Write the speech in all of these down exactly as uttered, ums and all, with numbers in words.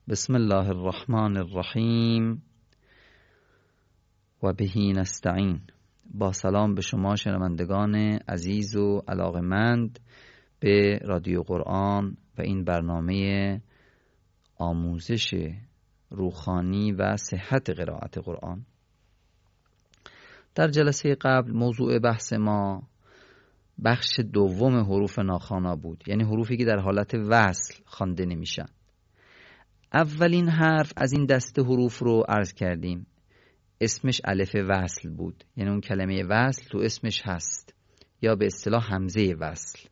بسم الله الرحمن الرحیم و بهی نستعین. با سلام به شما شنوندگان عزیز و علاقمند به رادیو قرآن و این برنامه آموزش روحانی و صحت قرائت قرآن. در جلسه قبل موضوع بحث ما بخش دوم حروف ناخوانا بود، یعنی حروفی که در حالت وصل خوانده نمیشن. اولین حرف از این دسته حروف رو عرض کردیم، اسمش الف وصل بود، یعنی اون کلمه وصل تو اسمش هست یا به اصطلاح همزه وصل.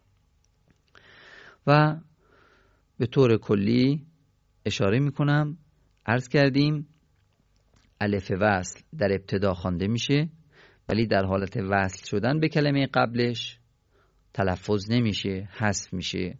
و به طور کلی اشاره میکنم، عرض کردیم الف وصل در ابتدا خوانده میشه ولی در حالت وصل شدن به کلمه قبلش تلفظ نمیشه، حذف میشه.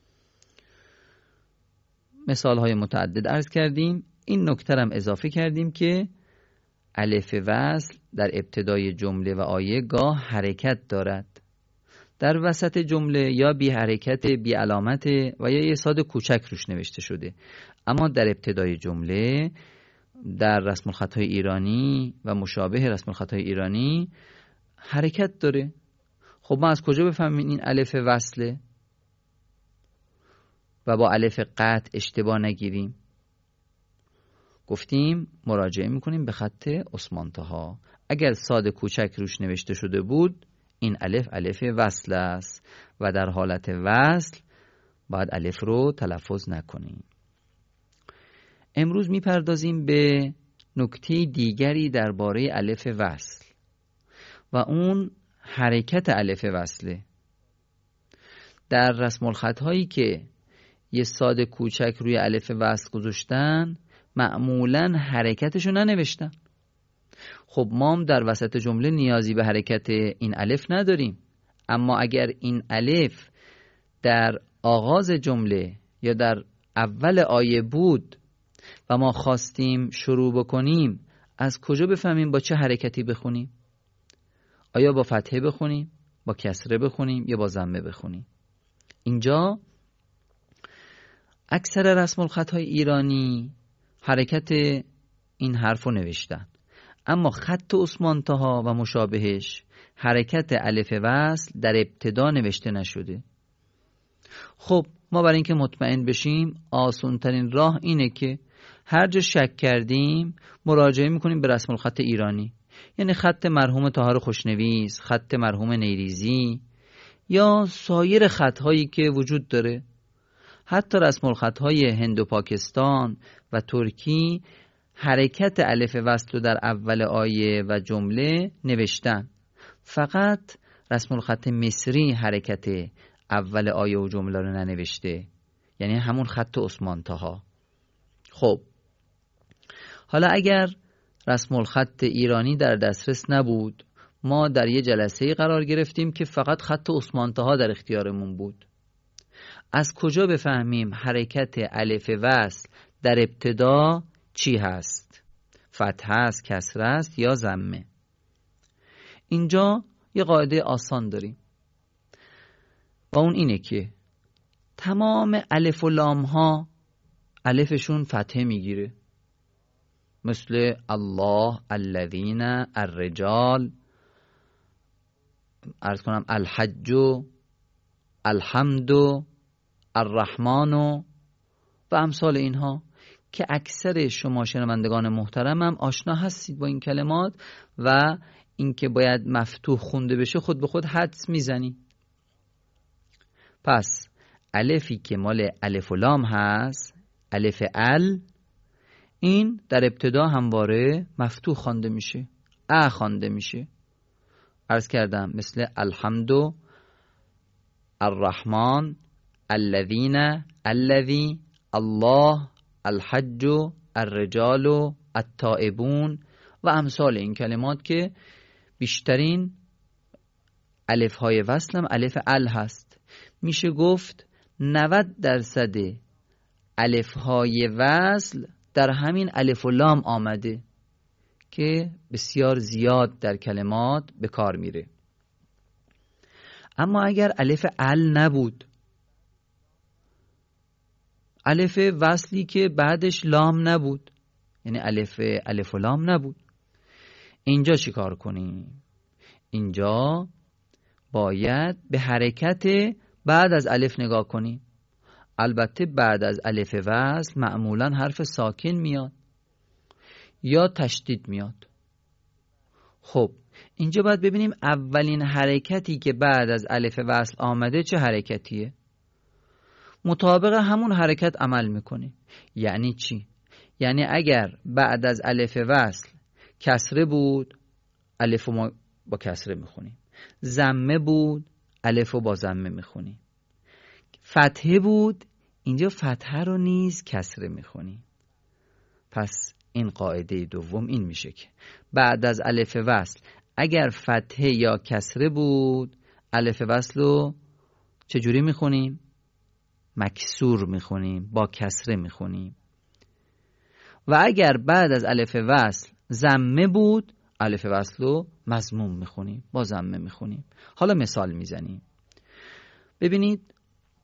مثال های متعدد عرض کردیم. این نکته هم اضافه کردیم که الف وصل در ابتدای جمله و آیه گاه حرکت دارد، در وسط جمله یا بی حرکت بی علامت و یا یه صاد کوچک روش نوشته شده، اما در ابتدای جمله در رسم الخطهای ایرانی و مشابه رسم الخطهای ایرانی حرکت داره. خب ما از کجا بفهمیم این الف وصله و با الف قطع اشتباه نگیریم؟ گفتیم مراجعه میکنیم به خط عثمان طه. اگر صاد کوچک روش نوشته شده بود این الف الف وصل است و در حالت وصل باید الف رو تلفظ نکنیم. امروز میپردازیم به نکته دیگری درباره الف وصل و اون حرکت الف وصله. در رسم الخط هایی که یه صاد کوچک روی الف وصل گذاشتن معمولاً حرکتشو ننوشتن. خب ما هم در وسط جمله نیازی به حرکت این الف نداریم، اما اگر این الف در آغاز جمله یا در اول آیه بود و ما خواستیم شروع بکنیم، از کجا بفهمیم با چه حرکتی بخونیم؟ آیا با فتحه بخونیم، با کسره بخونیم یا با ضمه بخونیم؟ اینجا اکثر رسم الخطهای ایرانی حرکت این حرف رو نوشتن، اما خط عثمان طه و مشابهش حرکت الف وصل در ابتدا نوشته نشده. خب ما برای اینکه مطمئن بشیم آسان ترین راه اینه که هر جا شک کردیم مراجعه میکنیم به رسم الخط ایرانی، یعنی خط مرحوم طاهر خوشنویس، خط مرحوم نیریزی یا سایر خطهایی که وجود داره. حتی رسم الخطهای هند و پاکستان و ترکی حرکت الف وصل رو در اول آیه و جمله نوشتن، فقط رسم الخط مصری حرکت اول آیه و جمله رو ننوشته، یعنی همون خط عثمان طه. خب حالا اگر رسم الخط ایرانی در دسترس نبود، ما در یه جلسه قرار گرفتیم که فقط خط عثمان طه در اختیارمون بود. از کجا بفهمیم حرکت الف وصل در ابتدا چی هست؟ فتحه است، کسره است یا ضمه؟ اینجا یه قاعده آسان داریم و اون اینه که تمام الف و لام ها الفشون فتحه میگیره، مثل الله، الذین، الرجال، عرض کنم الحج، الحمد، الرحمن و امثال اینها که اکثر شما شنوندگان محترم هم آشنا هستید با این کلمات و اینکه باید مفتوح خونده بشه خود به خود حدس میزنید. پس الفی که مال الف و لام هست، الف ال، این در ابتدا همواره مفتوح خوانده میشه، ا خوانده میشه. عرض کردم مثل الحمد، الرحمن، الذین، الذی، الله، الحج، الرجال، التائبون و امثال این کلمات که بیشترین الف های وصل هم الف ال هست. میشه گفت نود درصد الف های وصل در همین الف و لام آمده که بسیار زیاد در کلمات به کار میره. اما اگر الف ال نبود، الف وصلی که بعدش لام نبود، یعنی الف الف و لام نبود. اینجا چی کار کنیم؟ اینجا باید به حرکت بعد از الف نگاه کنیم. البته بعد از الف وصل معمولا حرف ساکن میاد یا تشدید میاد. خب اینجا باید ببینیم اولین حرکتی که بعد از الف وصل آمده چه حرکتیه. مطابق همون حرکت عمل میکنیم. یعنی چی؟ یعنی اگر بعد از الف وصل کسره بود، الف رو ما با کسره میخونیم. ضمه بود، الف رو با ضمه میخونیم. فتحه بود، اینجا فتحه رو نیز کسره میخونیم. پس این قاعده دوم این میشه که بعد از الف وصل اگر فتحه یا کسره بود، الف وصل رو چجوری میخونیم؟ مکسور میخونیم، با کسره میخونیم. و اگر بعد از الف وصل ضمه بود، الف وصل رو مضموم میخونیم، با ضمه میخونیم. حالا مثال میزنیم. ببینید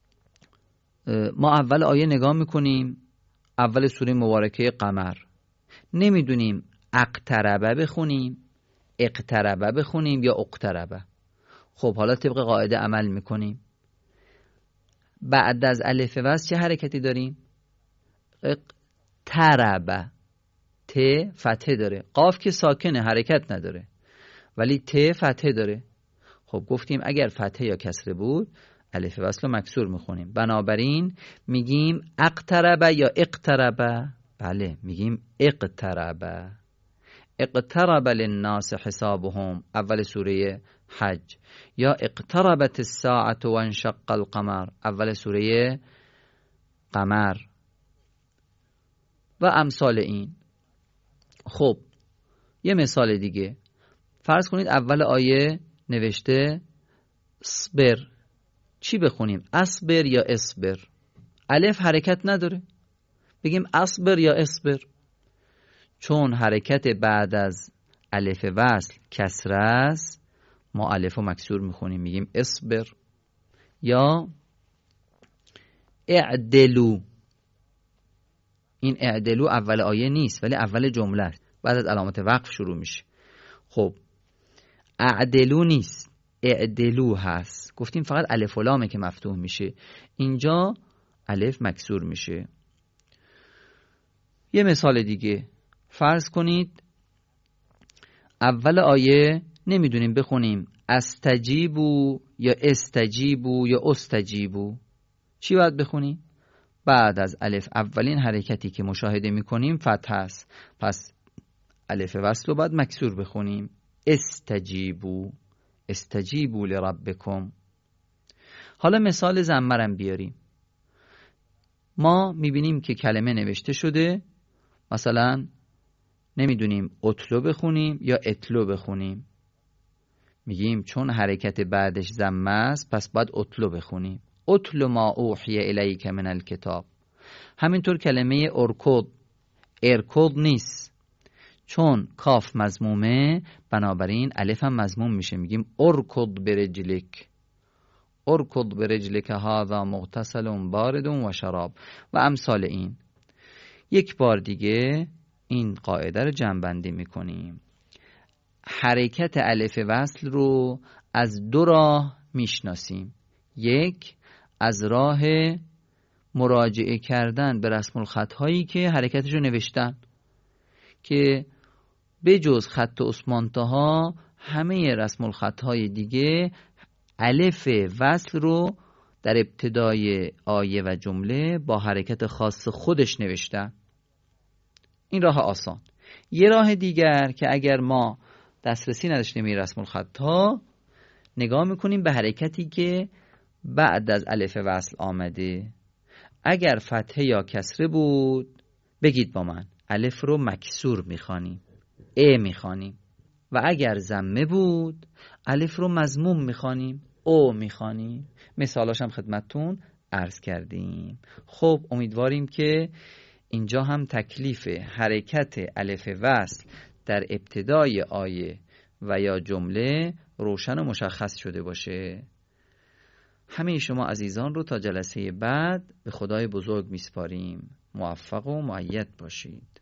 ما اول آیه نگاه میکنیم، اول سوره مبارکه قمر. نمیدونیم اقتربه بخونیم، اقتربه بخونیم یا اقتربه. خب حالا طبق قاعده عمل میکنیم. بعد از الف وصل چه حرکتی داریم؟ اقتربه. ت فتحه داره، قاف که ساکنه حرکت نداره، ولی ت فتحه داره. خب گفتیم اگر فتحه یا کسره بود الف وصل رو مکسور میخونیم. بنابراین میگیم اقتربه یا اقتربه؟ بله میگیم اقتربه. اقترب للناس حسابهم، اول سوره حج. یا اقتربت الساعة وانشق القمر، اول سوره قمر و امثال این. خب یه مثال دیگه فرض کنید اول آیه نوشته اصبر، چی بخونیم؟ اصبر یا اصبر؟ الف حرکت نداره، بگیم اصبر یا اصبر. چون حرکت بعد از الف وصل کسره است، ما الف رو مکسور میخونیم، میگیم اصبر. یا اعدلو، این اعدلو اول آیه نیست ولی اول جمله است، بعد از علامت وقف شروع میشه. خب اعدلو نیست، اعدلو هست. گفتیم فقط الف و لامه که مفتوح میشه، اینجا الف مکسور میشه. یه مثال دیگه فرض کنید اول آیه نمیدونیم بخونیم استجیبو یا استجیبو یا استجیبو، چی باید بخونیم؟ بعد از الف اولین حرکتی که مشاهده میکنیم فتح است، پس الف وصل رو باید مکسور بخونیم. استجیبو، استجیبو لربکم. حالا مثال ضمرم بیاریم. ما میبینیم که کلمه نوشته شده، مثلا نمیدونیم اتلو بخونیم یا اتلو بخونیم، میگیم چون حرکت بعدش ضمه است پس باید اتلو بخونیم. اتلو ما اوحی الیک من الکتاب. همینطور کلمه ارکض، ارکض نیست، چون کاف مضمومه بنابراین الف هم مضموم میشه، میگیم ارکض برجلک، ارکض برجلک هذا مغتسل بارد و شراب و امثال این. یک بار دیگه این قاعده رو جمع‌بندی میکنیم. حرکت الف وصل رو از دو راه میشناسیم. یک، از راه مراجعه کردن به رسم الخط هایی که حرکتش رو نوشتن، که به جز خط عثمان طه همه رسم الخط های دیگه الف وصل رو در ابتدای آیه و جمله با حرکت خاص خودش نوشتن. این راه آسان. یه راه دیگر که اگر ما دسترسی نداشتیم این رسم الخط ها، نگاه میکنیم به حرکتی که بعد از الف وصل آمده. اگر فتحه یا کسره بود بگید با من الف رو مکسور میخوانیم، ا میخوانیم. و اگر ضمه بود الف رو مضموم میخوانیم، او میخوانیم. مثالاش هم خدمتتون عرض کردیم. خب امیدواریم که اینجا هم تکلیف حرکت الف وصل در ابتدای آیه و یا جمله روشن و مشخص شده باشه. همه شما عزیزان رو تا جلسه بعد به خدای بزرگ میسپاریم. موفق و مؤید باشید.